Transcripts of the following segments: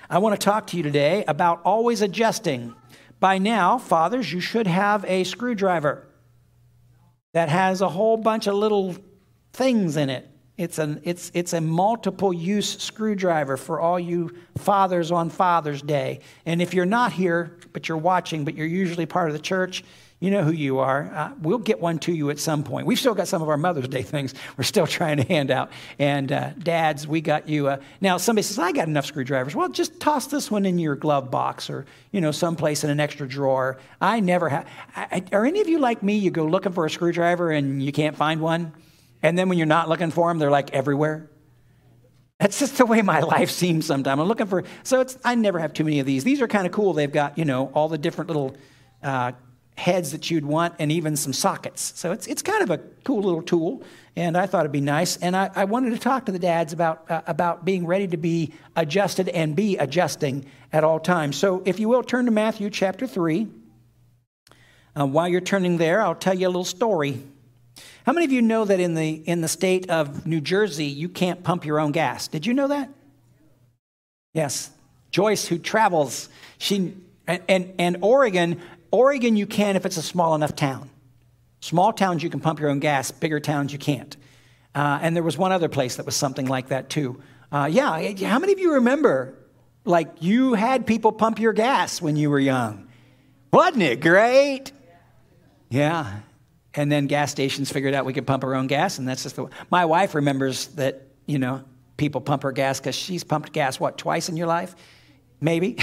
I want to talk to you today about always adjusting. By now, fathers, you should have a screwdriver that has a whole bunch of little things in it. It's a multiple use screwdriver for all you fathers on Father's Day. And if you're not here, but you're watching, but you're usually part of the church, you know who you are. We'll get one to you at some point. We've still got some of our Mother's Day things we're still trying to hand out. And dads, we got you. Now, somebody says, I got enough screwdrivers. Well, just toss this one in your glove box or, someplace in an extra drawer. I never have. Are any of you like me? You go looking for a screwdriver and you can't find one? And then when you're not looking for them, they're like everywhere. That's just the way my life seems sometimes. I'm looking for, I never have too many of these. These are kind of cool. They've got, all the different little heads that you'd want and even some sockets. So it's kind of a cool little tool, and I thought it'd be nice. And I wanted to talk to the dads about being ready to be adjusted and be adjusting at all times. So if you will, turn to Matthew chapter 3. While you're turning there, I'll tell you a little story. How many of you know that in the state of New Jersey, you can't pump your own gas? Did you know that? Yes. Joyce, who travels, and Oregon, you can if it's a small enough town. Small towns, you can pump your own gas. Bigger towns, you can't. And there was one other place that was something like that, too. How many of you remember, you had people pump your gas when you were young? Wasn't it great? Yeah. And then gas stations figured out we could pump our own gas, and that's just my wife remembers that, people pump her gas because she's pumped gas, twice in your life? Maybe.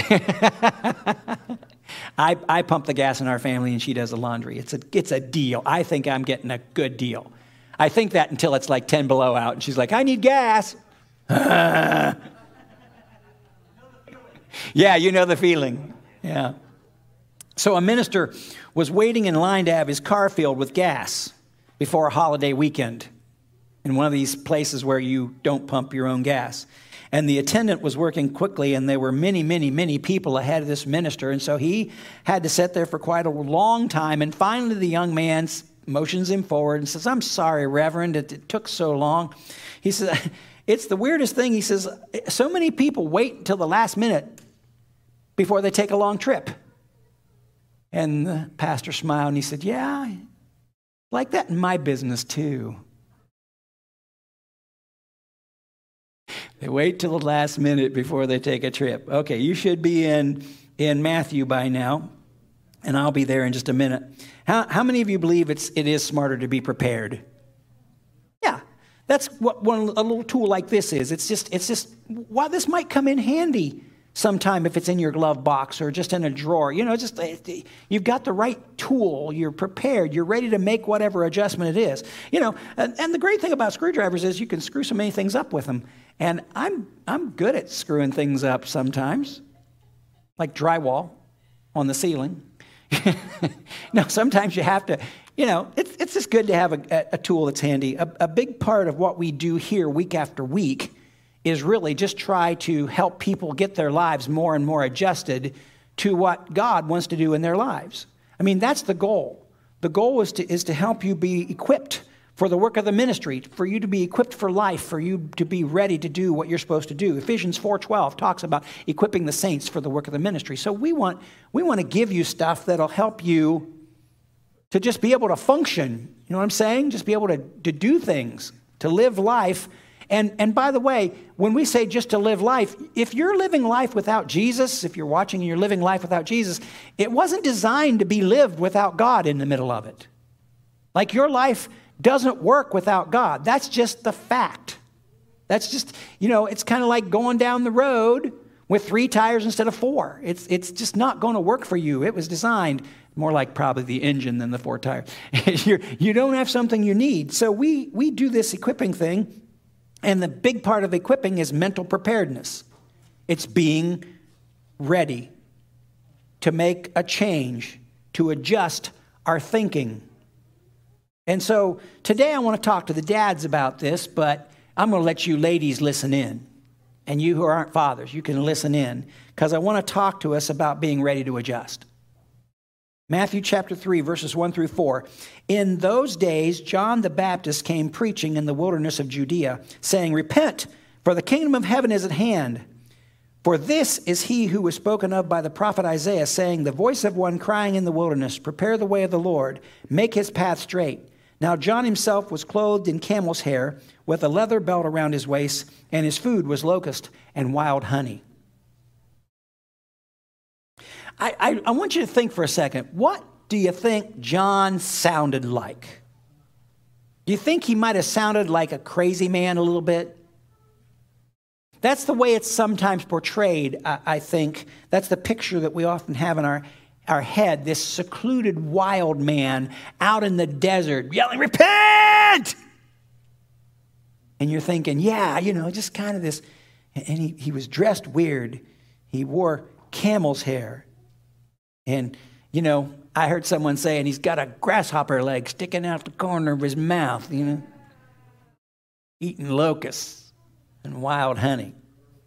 I pump the gas in our family, and she does the laundry. It's a deal. I think I'm getting a good deal. I think that until it's like 10 below out, and she's like, I need gas. Yeah, you know the feeling. Yeah. So a minister was waiting in line to have his car filled with gas before a holiday weekend in one of these places where you don't pump your own gas. And the attendant was working quickly, and there were many, many, many people ahead of this minister. And so he had to sit there for quite a long time. And finally, the young man motions him forward and says, I'm sorry, Reverend, it took so long. He says, it's the weirdest thing. He says, so many people wait until the last minute before they take a long trip. And the pastor smiled and he said, yeah, like that in my business too. They wait till the last minute before they take a trip. Okay, you should be in Matthew by now, and I'll be there in just a minute. How many of you believe it is smarter to be prepared? Yeah, that's what a little tool like this is. It's just well, this might come in handy sometime if it's in your glove box or just in a drawer. You've got the right tool. You're prepared. You're ready to make whatever adjustment it is. And the great thing about screwdrivers is you can screw so many things up with them. And I'm good at screwing things up sometimes, like drywall on the ceiling. No, sometimes you have to, it's just good to have a tool that's handy. A big part of what we do here week after week is really just try to help people get their lives more and more adjusted to what God wants to do in their lives. I mean, that's the goal. The goal is to help you be equipped for the work of the ministry, for you to be equipped for life, for you to be ready to do what you're supposed to do. Ephesians 4:12 talks about equipping the saints for the work of the ministry. So we want to give you stuff that'll help you to just be able to function. You know what I'm saying? Just be able to do things, to live life. And by the way, when we say just to live life, if you're living life without Jesus, if you're watching and you're living life without Jesus, it wasn't designed to be lived without God in the middle of it. Like your life doesn't work without God. That's just the fact. That's just, it's kind of like going down the road with 3 tires instead of 4. It's just not going to work for you. It was designed more like probably the engine than the 4 tires. You don't have something you need. So we do this equipping thing. And the big part of equipping is mental preparedness. It's being ready to make a change, to adjust our thinking. And so today I want to talk to the dads about this, but I'm going to let you ladies listen in. And you who aren't fathers, you can listen in, because I want to talk to us about being ready to adjust. Matthew chapter 3, verses 1 through 4. In those days, John the Baptist came preaching in the wilderness of Judea, saying, repent, for the kingdom of heaven is at hand. For this is he who was spoken of by the prophet Isaiah, saying, the voice of one crying in the wilderness, prepare the way of the Lord, make his path straight. Now John himself was clothed in camel's hair, with a leather belt around his waist, and his food was locust and wild honey. I want you to think for a second. What do you think John sounded like? Do you think he might have sounded like a crazy man a little bit? That's the way it's sometimes portrayed, I think. That's the picture that we often have in our head, this secluded wild man out in the desert yelling, repent! And you're thinking, yeah, just kind of this. And he was dressed weird. He wore camel's hair. And, I heard someone say, and he's got a grasshopper leg sticking out the corner of his mouth, eating locusts and wild honey.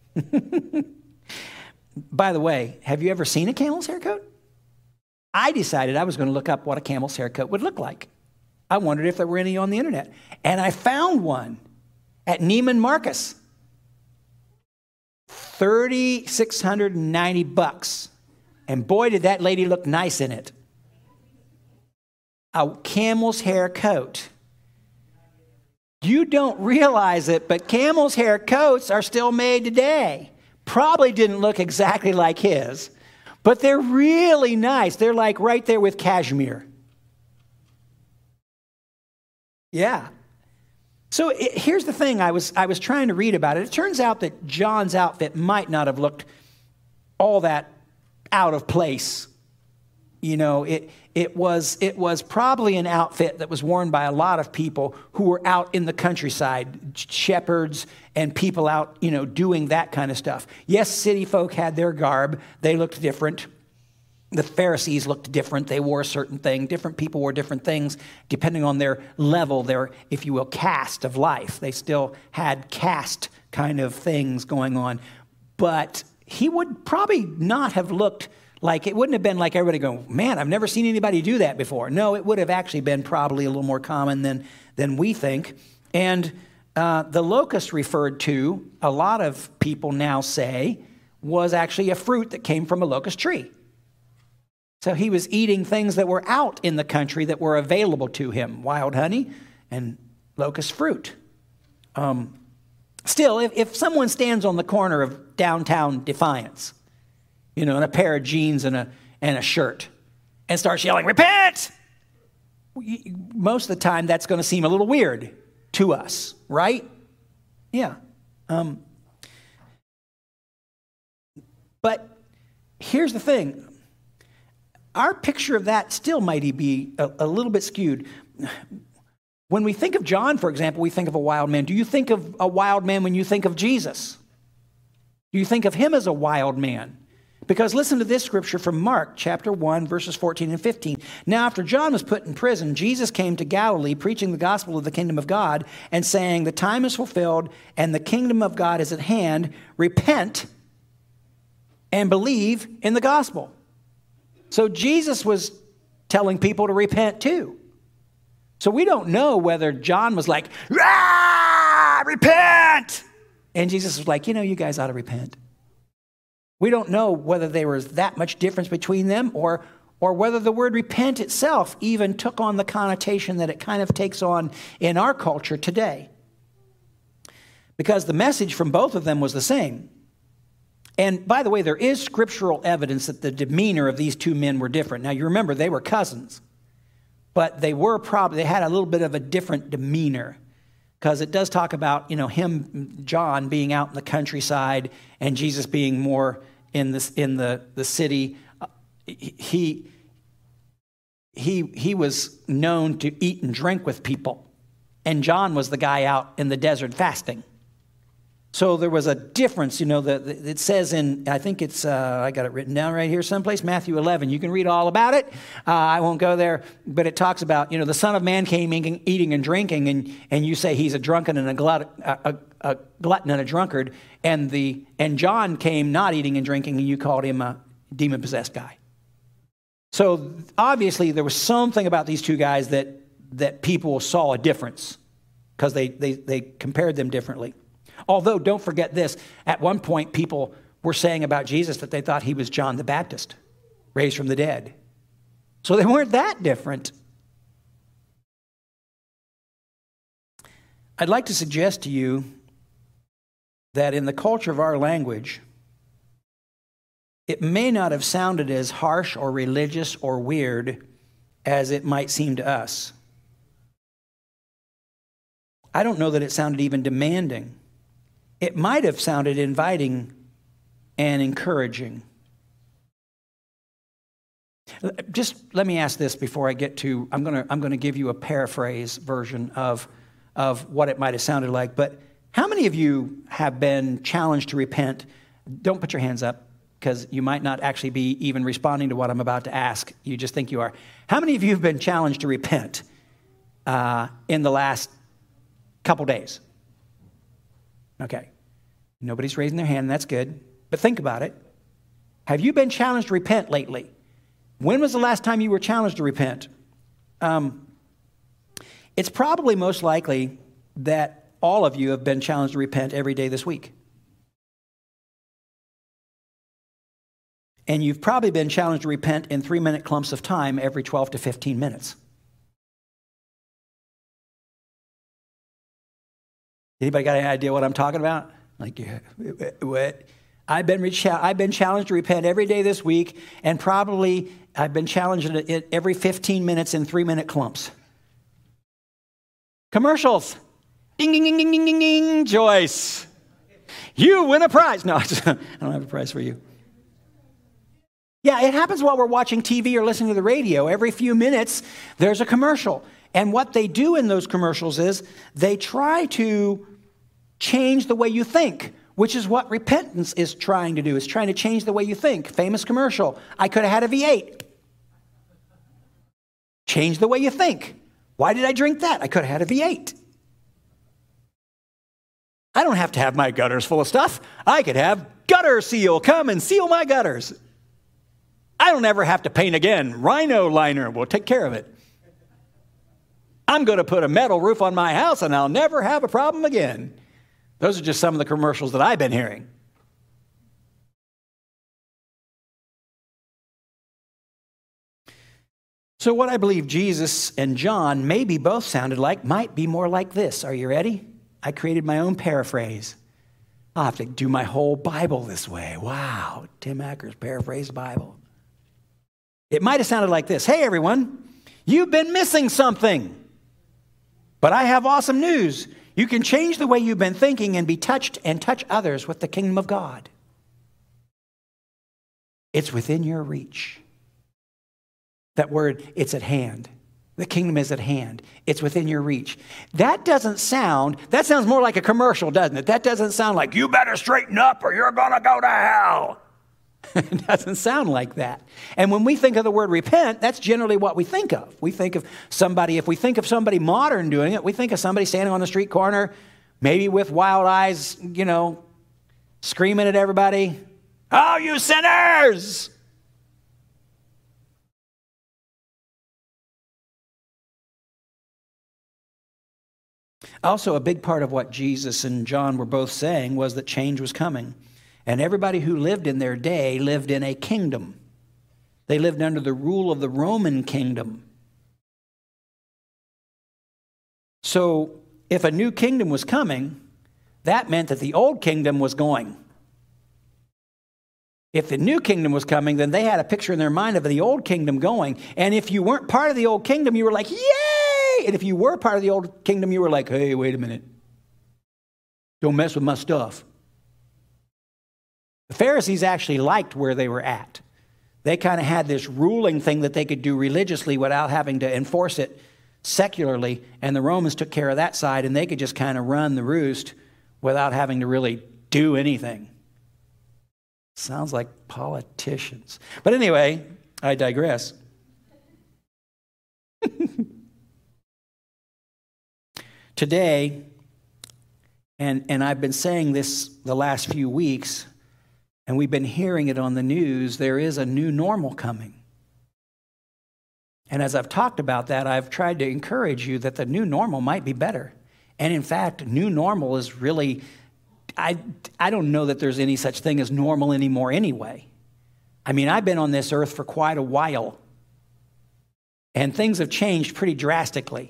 By the way, have you ever seen a camel's haircut? I decided I was going to look up what a camel's haircut would look like. I wondered if there were any on the internet. And I found one at Neiman Marcus. $3,690. And boy, did that lady look nice in it. A camel's hair coat. You don't realize it, but camel's hair coats are still made today. Probably didn't look exactly like his, but they're really nice. They're like right there with cashmere. Yeah. So here's the thing. I was trying to read about it. It turns out that John's outfit might not have looked all that out of place. It was probably an outfit that was worn by a lot of people who were out in the countryside, shepherds and people out, doing that kind of stuff. Yes, city folk had their garb. They looked different. The Pharisees looked different. They wore a certain thing. Different people wore different things depending on their level, their, if you will, caste of life. They still had caste kind of things going on. But he would probably not have looked like, it wouldn't have been like everybody going, man, I've never seen anybody do that before. No, it would have actually been probably a little more common than we think. And the locust referred to, a lot of people now say, was actually a fruit that came from a locust tree. So he was eating things that were out in the country that were available to him, wild honey and locust fruit. Still, if someone stands on the corner of downtown Defiance, in a pair of jeans and a shirt, and starts yelling, repent! Most of the time, that's going to seem a little weird to us, right? Yeah. But here's the thing. Our picture of that still might be a little bit skewed. When we think of John, for example, we think of a wild man. Do you think of a wild man when you think of Jesus? Do you think of him as a wild man? Because listen to this scripture from Mark chapter 1, verses 14 and 15. Now, after John was put in prison, Jesus came to Galilee, preaching the gospel of the kingdom of God and saying, the time is fulfilled and the kingdom of God is at hand. Repent and believe in the gospel. So Jesus was telling people to repent too. So we don't know whether John was like, repent! And Jesus was like, you guys ought to repent. We don't know whether there was that much difference between them or whether the word repent itself even took on the connotation that it kind of takes on in our culture today. Because the message from both of them was the same. And by the way, there is scriptural evidence that the demeanor of these two men were different. Now you remember they were cousins, but they had a little bit of a different demeanor. Because it does talk about, him, John, being out in the countryside and Jesus being more in the city. He was known to eat and drink with people. And John was the guy out in the desert fasting. So there was a difference, it says in, I think it's, I got it written down right here someplace, Matthew 11. You can read all about it. I won't go there, but it talks about, the Son of Man came eating and drinking, and you say he's a drunken and a glutton and a drunkard, and John came not eating and drinking, and you called him a demon-possessed guy. So obviously there was something about these two guys that people saw a difference because they compared them differently. Although, don't forget this, at one point people were saying about Jesus that they thought he was John the Baptist, raised from the dead. So they weren't that different. I'd like to suggest to you that in the culture of our language, it may not have sounded as harsh or religious or weird as it might seem to us. I don't know that it sounded even demanding. It might have sounded inviting and encouraging. Just let me ask this before I get to, I'm going to give you a paraphrase version of what it might have sounded like. But how many of you have been challenged to repent? Don't put your hands up, because you might not actually be even responding to what I'm about to ask. You just think you are. How many of you have been challenged to repent in the last couple days? Okay. Nobody's raising their hand, and that's good. But think about it. Have you been challenged to repent lately? When was the last time you were challenged to repent? It's probably most likely that all of you have been challenged to repent every day this week. And you've probably been challenged to repent in 3-minute clumps of time every 12 to 15 minutes. Anybody got any idea what I'm talking about? Like, what? I've been challenged to repent every day this week, and probably I've been challenged every 15 minutes in 3-minute clumps. Commercials. Ding, ding, ding, ding, ding, ding, ding. Joyce, you win a prize. No, I don't have a prize for you. Yeah, it happens while we're watching TV or listening to the radio. Every few minutes, there's a commercial. And what they do in those commercials is they try to change the way you think, which is what repentance is trying to do. It's trying to change the way you think. Famous commercial. I could have had a V8. Change the way you think. Why did I drink that? I could have had a V8. I don't have to have my gutters full of stuff. I could have Gutter Seal come and seal my gutters. I don't ever have to paint again. Rhino liner will take care of it. I'm going to put a metal roof on my house and I'll never have a problem again. Those are just some of the commercials that I've been hearing. So what I believe Jesus and John maybe both sounded like might be more like this. Are you ready? I created my own paraphrase. I'll have to do my whole Bible this way. Wow, Tim Acker's paraphrase Bible. It might have sounded like this. Hey, everyone, you've been missing something. But I have awesome news. You can change the way you've been thinking and be touched and touch others with the kingdom of God. It's within your reach. That word, it's at hand. The kingdom is at hand. It's within your reach. That sounds more like a commercial, doesn't it? That doesn't sound like, you better straighten up or you're going to go to hell. It doesn't sound like that. And when we think of the word repent, that's generally what we think of. We think of somebody, if we think of somebody modern doing it, we think of somebody standing on the street corner, maybe with wild eyes, screaming at everybody, "Oh, you sinners!" Also, a big part of what Jesus and John were both saying was that change was coming. And everybody who lived in their day lived in a kingdom. They lived under the rule of the Roman kingdom. So if a new kingdom was coming, that meant that the old kingdom was going. If the new kingdom was coming, then they had a picture in their mind of the old kingdom going. And if you weren't part of the old kingdom, you were like, yay! And if you were part of the old kingdom, you were like, hey, wait a minute. Don't mess with my stuff. The Pharisees actually liked where they were at. They kind of had this ruling thing that they could do religiously without having to enforce it secularly, and the Romans took care of that side, and they could just kind of run the roost without having to really do anything. Sounds like politicians. But anyway, I digress. Today, and I've been saying this the last few weeks, and we've been hearing it on the news, there is a new normal coming. And as I've talked about that, I've tried to encourage you that the new normal might be better. And in fact, new normal is really, I don't know that there's any such thing as normal anymore anyway. I mean, I've been on this earth for quite a while, and things have changed pretty drastically.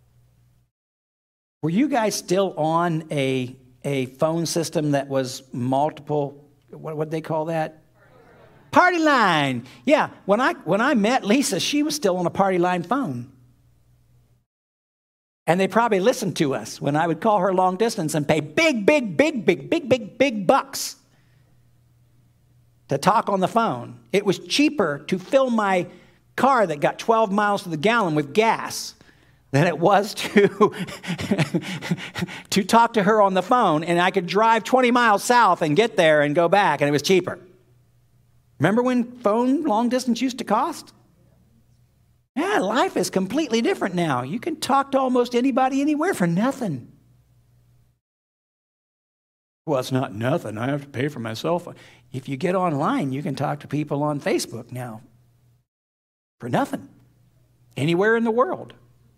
Were you guys still on a phone system that was multiple, what they call that? Party line. Yeah, when I met Lisa, she was still on a party line phone. And they probably listened to us when I would call her long distance and pay big bucks to talk on the phone. It was cheaper to fill my car that got 12 miles to the gallon with gas than it was to to talk to her on the phone, and I could drive 20 miles south and get there and go back, and it was cheaper. Remember when phone long distance used to cost? Yeah, life is completely different now. You can talk to almost anybody anywhere for nothing. Well, it's not nothing. I have to pay for my cell phone. If you get online, you can talk to people on Facebook now for nothing, anywhere in the world.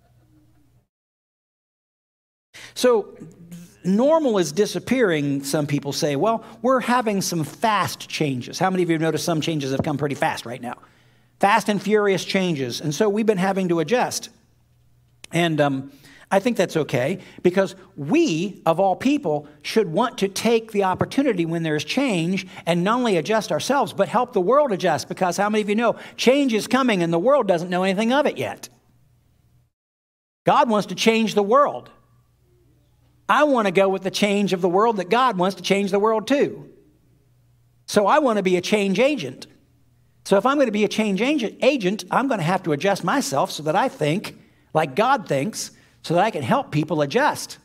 So normal is disappearing, some people say. Well, we're having some fast changes. How many of you have noticed some changes have come pretty fast right now? Fast and furious changes. And so we've been having to adjust. And I think that's okay, because we, of all people, should want to take the opportunity when there's change and not only adjust ourselves, but help the world adjust. Because how many of you know change is coming and the world doesn't know anything of it yet? God wants to change the world. I want to go with the change of the world that God wants to change the world to. So I want to be a change agent. So if I'm going to be a change agent, I'm going to have to adjust myself so that I think like God thinks, so that I can help people adjust.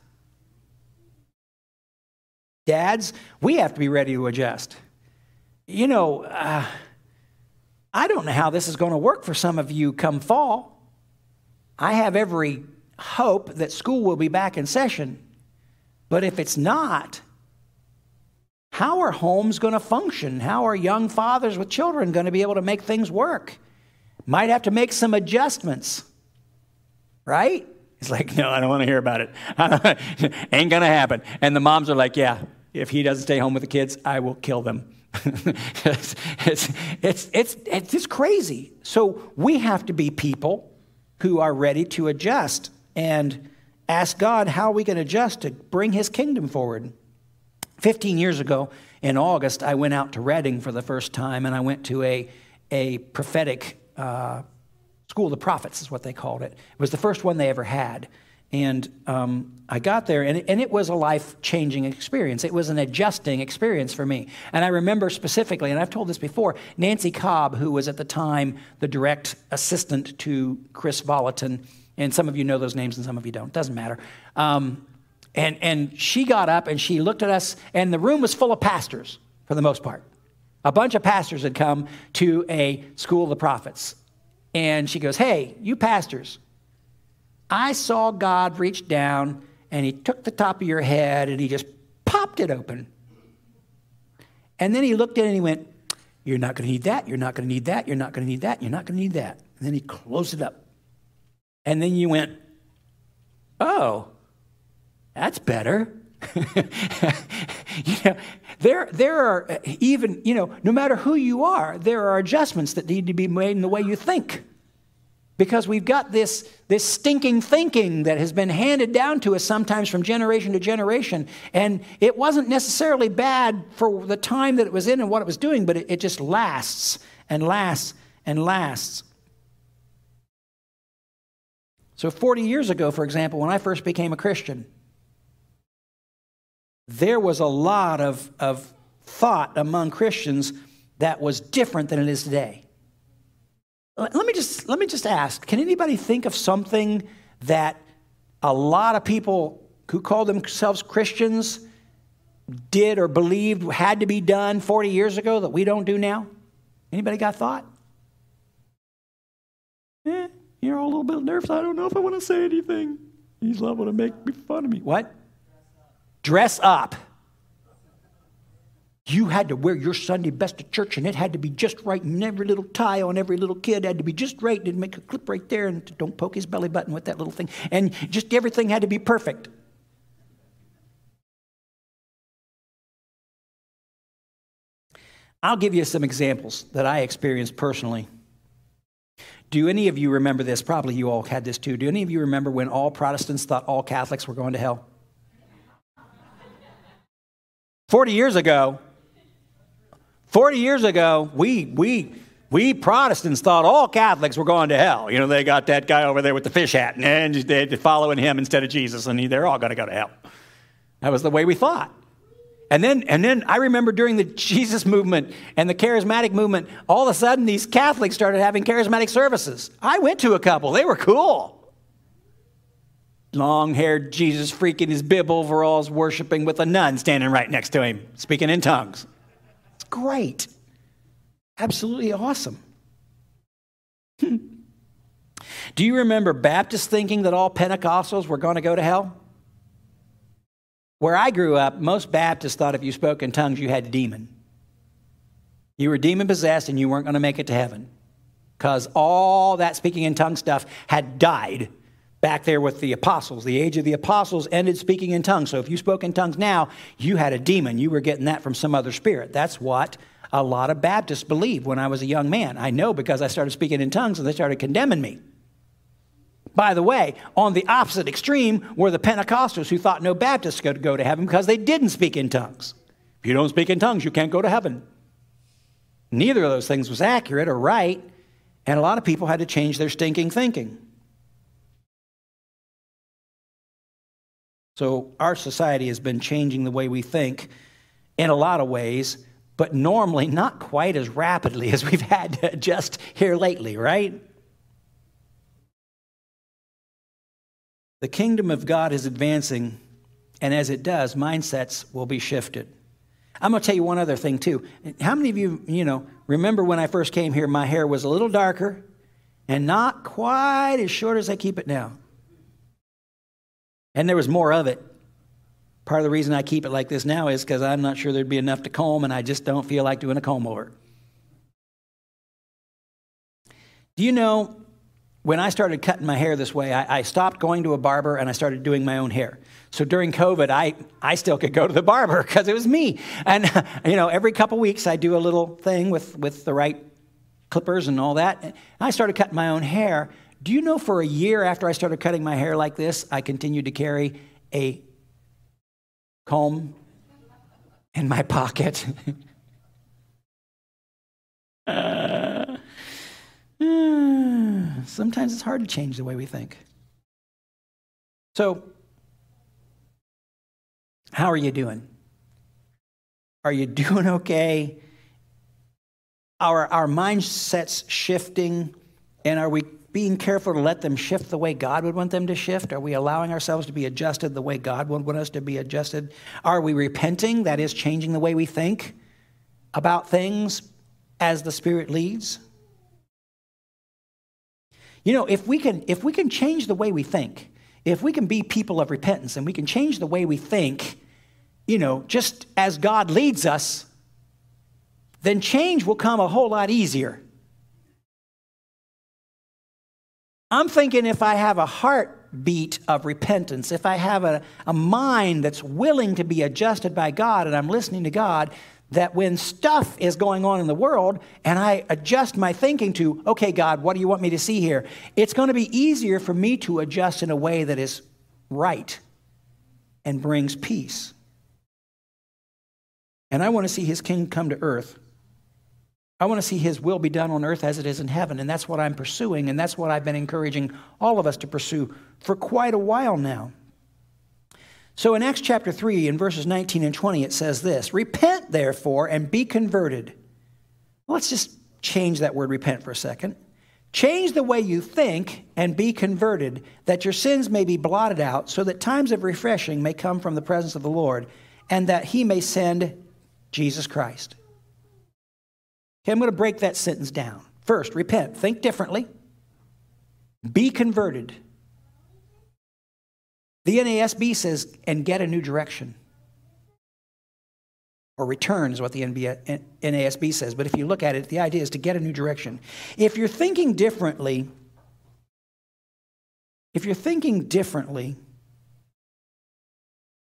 Dads, we have to be ready to adjust. You know, I don't know how this is going to work for some of you come fall. I have every hope that school will be back in session. But if it's not, how are homes going to function? How are young fathers with children going to be able to make things work? Might have to make some adjustments, right? He's like, no, I don't want to hear about it. Ain't going to happen. And the moms are like, yeah, if he doesn't stay home with the kids, I will kill them. It's just crazy. So we have to be people who are ready to adjust and ask God how we can adjust to bring his kingdom forward. 15 years ago in August, I went out to Redding for the first time, and I went to a prophetic School of the Prophets is what they called it. It was the first one they ever had. And I got there, and it was a life-changing experience. It was an adjusting experience for me. And I remember specifically, and I've told this before, Nancy Cobb, who was at the time the direct assistant to Chris Volatin, and some of you know those names and some of you don't. Doesn't matter. And she got up and she looked at us, and the room was full of pastors for the most part. A bunch of pastors had come to a School of the Prophets. And she goes, hey, you pastors, I saw God reach down and he took the top of your head and he just popped it open. And then he looked at it and he went, you're not going to need that, you're not going to need that, you're not going to need that, you're not going to need that. And then he closed it up. And then you went, oh, that's better. There are even, no matter who you are, there are adjustments that need to be made in the way you think. Because we've got this stinking thinking that has been handed down to us sometimes from generation to generation. And it wasn't necessarily bad for the time that it was in and what it was doing, but it just lasts and lasts and lasts. So 40 years ago, for example, when I first became a Christian, there was a lot of thought among Christians that was different than it is today. Let me just ask, can anybody think of something that a lot of people who call themselves Christians did or believed had to be done 40 years ago that we don't do now? Anybody got thought? You're all a little bit nervous. I don't know if I want to say anything. He's liable to make fun of me. What? Dress up. You had to wear your Sunday best to church, and it had to be just right, and every little tie on every little kid had to be just right, and make a clip right there, and don't poke his belly button with that little thing. And just everything had to be perfect. I'll give you some examples that I experienced personally. Do any of you remember this? Probably you all had this too. Do any of you remember when all Protestants thought all Catholics were going to hell? 40 years ago, we Protestants thought all Catholics were going to hell. You know, they got that guy over there with the fish hat and they're following him instead of Jesus, and they're all going to go to hell. That was the way we thought. And then I remember during the Jesus movement and the charismatic movement, all of a sudden these Catholics started having charismatic services. I went to a couple. They were cool. Long-haired Jesus freak in his bib overalls, worshiping with a nun standing right next to him, speaking in tongues. It's great. Absolutely awesome. Do you remember Baptists thinking that all Pentecostals were going to go to hell? Where I grew up, most Baptists thought if you spoke in tongues, you had a demon. You were demon-possessed and you weren't going to make it to heaven, because all that speaking in tongues stuff had died back there with the apostles. The age of the apostles ended speaking in tongues. So if you spoke in tongues now, you had a demon. You were getting that from some other spirit. That's what a lot of Baptists believed when I was a young man. I know, because I started speaking in tongues and they started condemning me. By the way, on the opposite extreme were the Pentecostals, who thought no Baptists could go to heaven because they didn't speak in tongues. If you don't speak in tongues, you can't go to heaven. Neither of those things was accurate or right, and a lot of people had to change their stinking thinking. So our society has been changing the way we think in a lot of ways, but normally not quite as rapidly as we've had to adjust here lately, right? The kingdom of God is advancing, and as it does, mindsets will be shifted. I'm going to tell you one other thing, too. How many of you, remember when I first came here, my hair was a little darker and not quite as short as I keep it now? And there was more of it. Part of the reason I keep it like this now is because I'm not sure there'd be enough to comb, and I just don't feel like doing a comb over. Do you know, when I started cutting my hair this way, I stopped going to a barber and I started doing my own hair. So during COVID, I still could go to the barber because it was me. And, every couple weeks I do a little thing with the right clippers and all that. And I started cutting my own hair. Do you know, for a year after I started cutting my hair like this, I continued to carry a comb in my pocket? Sometimes it's hard to change the way we think. So, how are you doing? Are you doing okay? Our mindsets shifting, and are we being careful to let them shift the way God would want them to shift? Are we allowing ourselves to be adjusted the way God would want us to be adjusted? Are we repenting, that is, changing the way we think about things as the Spirit leads? If we can change the way we think, if we can be people of repentance and we can change the way we think, just as God leads us, then change will come a whole lot easier. I'm thinking if I have a heartbeat of repentance, if I have a mind that's willing to be adjusted by God and I'm listening to God, that when stuff is going on in the world and I adjust my thinking to, okay, God, what do you want me to see here? It's going to be easier for me to adjust in a way that is right and brings peace. And I want to see his kingdom come to earth. I want to see his will be done on earth as it is in heaven. And that's what I'm pursuing. And that's what I've been encouraging all of us to pursue for quite a while now. So in Acts chapter 3, in verses 19 and 20, it says this: "Repent, therefore, and be converted." Well, let's just change that word repent for a second. Change the way you think and be converted, that your sins may be blotted out, so that times of refreshing may come from the presence of the Lord, and that he may send Jesus Christ. Okay, I'm going to break that sentence down. First, repent. Think differently. Be converted. The NASB says, and get a new direction. Or return is what the NASB says. But if you look at it, the idea is to get a new direction. If you're thinking differently,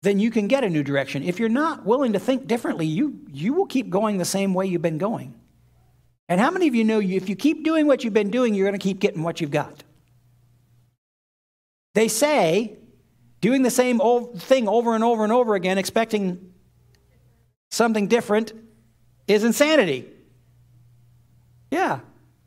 then you can get a new direction. If you're not willing to think differently, you will keep going the same way you've been going. And how many of you know if you keep doing what you've been doing, you're going to keep getting what you've got? They say doing the same old thing over and over and over again, expecting something different, is insanity. Yeah.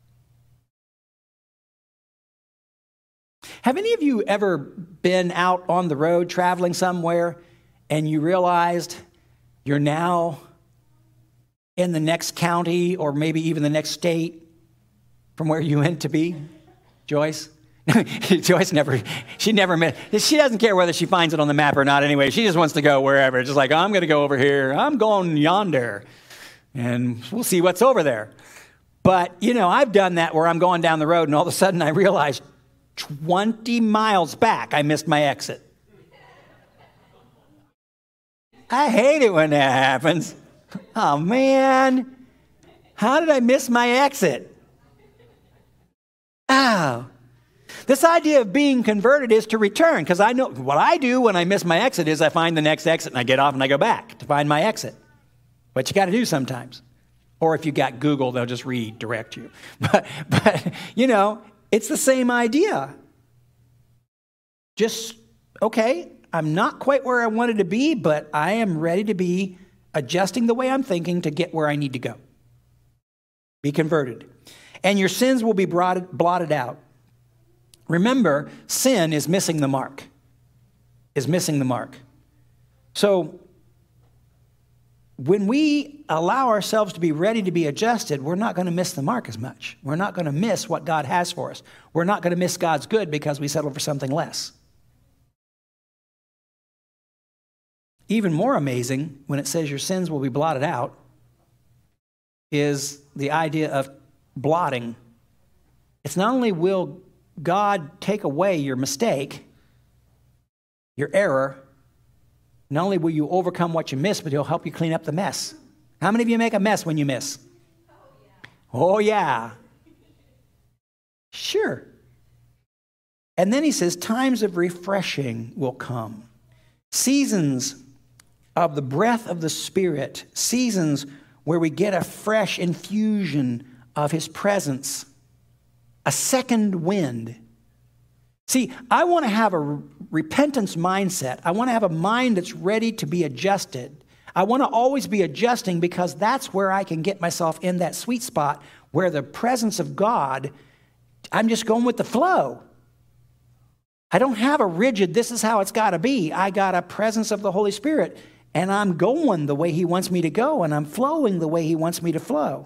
Have any of you ever been out on the road traveling somewhere and you realized you're now in the next county or maybe even the next state from where you went to be? Joyce? Joyce she doesn't care whether she finds it on the map or not anyway. She just wants to go wherever. Just like, I'm going to go over here. I'm going yonder. And we'll see what's over there. But, I've done that where I'm going down the road and all of a sudden I realize 20 miles back, I missed my exit. I hate it when that happens. Oh, man. How did I miss my exit? Oh. This idea of being converted is to return, because I know what I do when I miss my exit is I find the next exit and I get off and I go back to find my exit. But you got to do sometimes. Or if you got Google, they'll just redirect you. But it's the same idea. Just, okay, I'm not quite where I wanted to be, but I am ready to be adjusting the way I'm thinking to get where I need to go. Be converted. And your sins will be blotted out. Remember, sin is missing the mark. So, when we allow ourselves to be ready to be adjusted, we're not going to miss the mark as much. We're not going to miss what God has for us. We're not going to miss God's good because we settle for something less. Even more amazing, when it says your sins will be blotted out, is the idea of blotting. It's not only will God take away your mistake, your error, not only will you overcome what you miss, but he'll help you clean up the mess. How many of you make a mess when you miss? Oh, yeah. Sure. And then he says, times of refreshing will come. Seasons of the breath of the Spirit. Seasons where we get a fresh infusion of his presence. A second wind. See, I want to have a repentance mindset. I want to have a mind that's ready to be adjusted. I want to always be adjusting because that's where I can get myself in that sweet spot where the presence of God, I'm just going with the flow. I don't have a rigid, this is how it's got to be. I got a presence of the Holy Spirit, and I'm going the way he wants me to go, and I'm flowing the way he wants me to flow.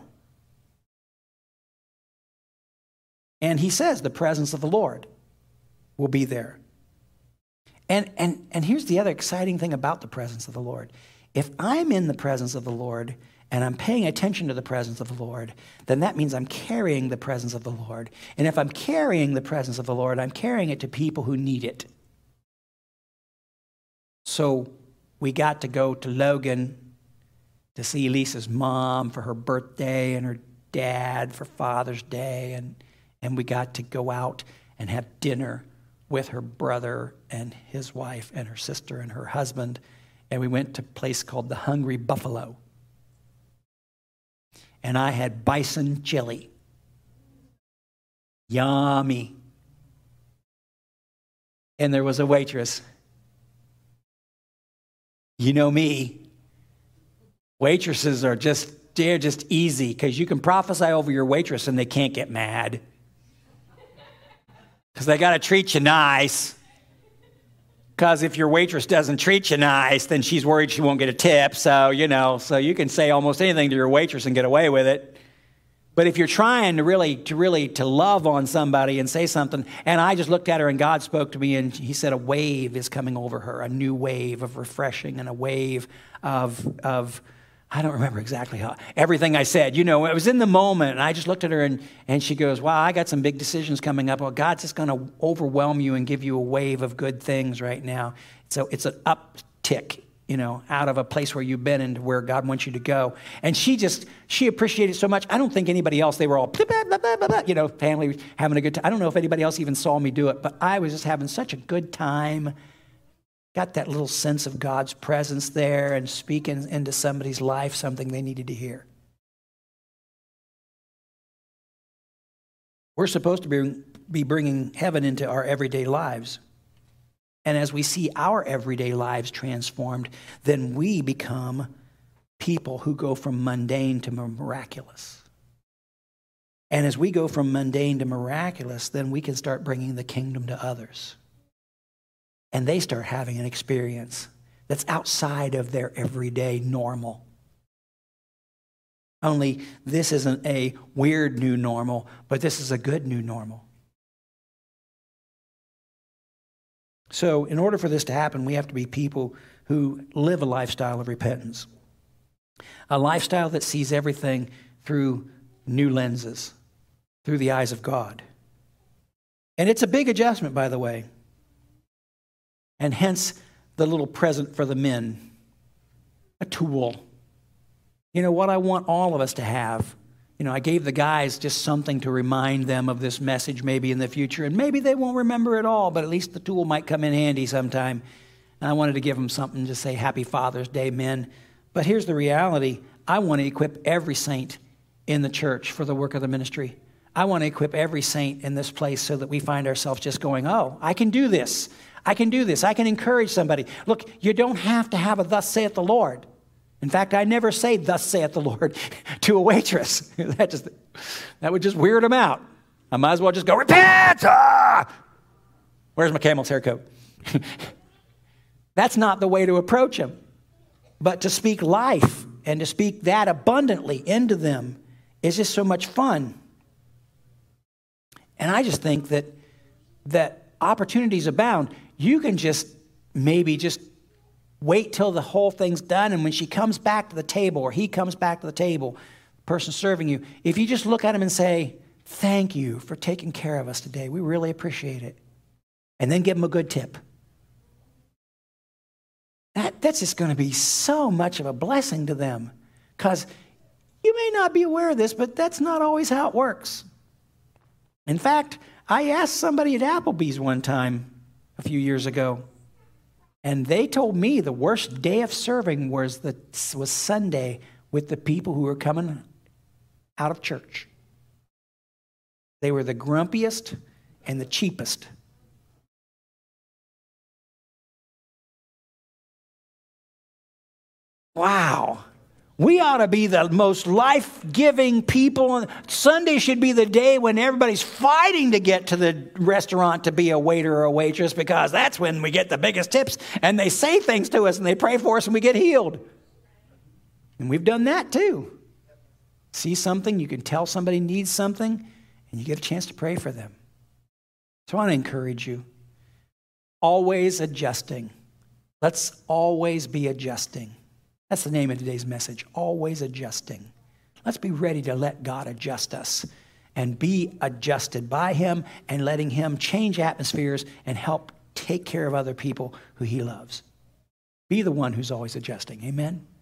And he says the presence of the Lord will be there. And here's the other exciting thing about the presence of the Lord. If I'm in the presence of the Lord and I'm paying attention to the presence of the Lord, then that means I'm carrying the presence of the Lord. And if I'm carrying the presence of the Lord, I'm carrying it to people who need it. So we got to go to Logan to see Lisa's mom for her birthday and her dad for Father's Day. And we got to go out and have dinner with her brother and his wife and her sister and her husband. And we went to a place called the Hungry Buffalo. And I had bison chili. Yummy. And there was a waitress. You know me. Waitresses they're just easy because you can prophesy over your waitress and they can't get mad. Because they got to treat you nice. Because if your waitress doesn't treat you nice, then she's worried she won't get a tip. So you can say almost anything to your waitress and get away with it. But if you're trying to really love on somebody and say something, and I just looked at her and God spoke to me and he said a wave is coming over her, a new wave of refreshing and a wave of I don't remember exactly how, everything I said. It was in the moment, and I just looked at her, and she goes, wow, I got some big decisions coming up. Well, God's just going to overwhelm you and give you a wave of good things right now. So it's an uptick, out of a place where you've been into where God wants you to go. And she appreciated it so much. I don't think anybody else, they were all, blah, blah, blah, blah, blah, family having a good time. I don't know if anybody else even saw me do it, but I was just having such a good time. got that little sense of God's presence there and speaking into somebody's life something they needed to hear. We're supposed to be bringing heaven into our everyday lives. And as we see our everyday lives transformed, then we become people who go from mundane to miraculous. And as we go from mundane to miraculous, then we can start bringing the kingdom to others. And they start having an experience that's outside of their everyday normal. Only this isn't a weird new normal, but this is a good new normal. So in order for this to happen, we have to be people who live a lifestyle of repentance. A lifestyle that sees everything through new lenses, through the eyes of God. And it's a big adjustment, by the way. And hence the little present for the men, a tool. You know, what I want all of us to have, I gave the guys just something to remind them of this message maybe in the future, and maybe they won't remember it all, but at least the tool might come in handy sometime. And I wanted to give them something to say, Happy Father's Day, men. But here's the reality. I want to equip every saint in the church for the work of the ministry. I want to equip every saint in this place so that we find ourselves just going, oh, I can do this. I can do this. I can encourage somebody. Look, you don't have to have a thus saith the Lord. In fact, I never say thus saith the Lord to a waitress. That would just weird them out. I might as well just go, repent! Ah! Where's my camel's hair coat? That's not the way to approach them. But to speak life and to speak that abundantly into them is just so much fun. And I just think that opportunities abound. You can just maybe just wait till the whole thing's done, and when she comes back to the table or he comes back to the table, the person serving you, if you just look at him and say, thank you for taking care of us today. We really appreciate it. And then give him a good tip. That's just going to be so much of a blessing to them, because you may not be aware of this, but that's not always how it works. In fact, I asked somebody at Applebee's one time a few years ago, and they told me the worst day of serving was Sunday with the people who were coming out of church. They were the grumpiest and the cheapest. Wow. We ought to be the most life-giving people. Sunday should be the day when everybody's fighting to get to the restaurant to be a waiter or a waitress, because that's when we get the biggest tips, and they say things to us and they pray for us and we get healed. And we've done that too. See something, you can tell somebody needs something, and you get a chance to pray for them. So I want to encourage you. Always adjusting. Let's always be adjusting. That's the name of today's message, always adjusting. Let's be ready to let God adjust us and be adjusted by him, and letting him change atmospheres and help take care of other people who he loves. Be the one who's always adjusting. Amen?